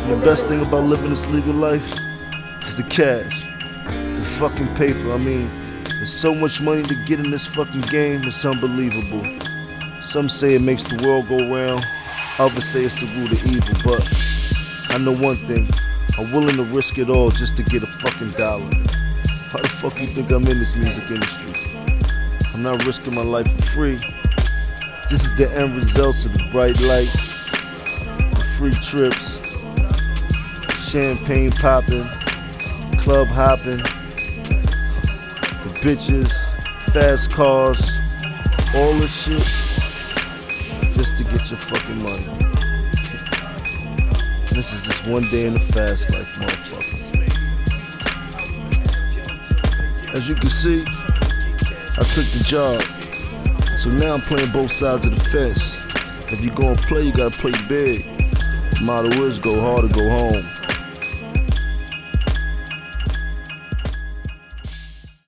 And the best thing about living this legal life is the cash, the fucking paper. I mean, there's so much money to get in this fucking game, it's unbelievable. Some say it makes the world go round, others say it's the root of evil, but I know one thing, I'm willing to risk it all just to get a fucking dollar. How the fuck you think I'm in this music industry? I'm not risking my life for free. This is the end results of the bright lights, the free trips, champagne popping, club hopping, the bitches, fast cars, all this shit, just to get your fucking money. This is just one day in the fast life, motherfucker. As you can see, I took the job, so now I'm playing both sides of the fence. If you're gonna play, you gotta play big. The motto is go hard or go home.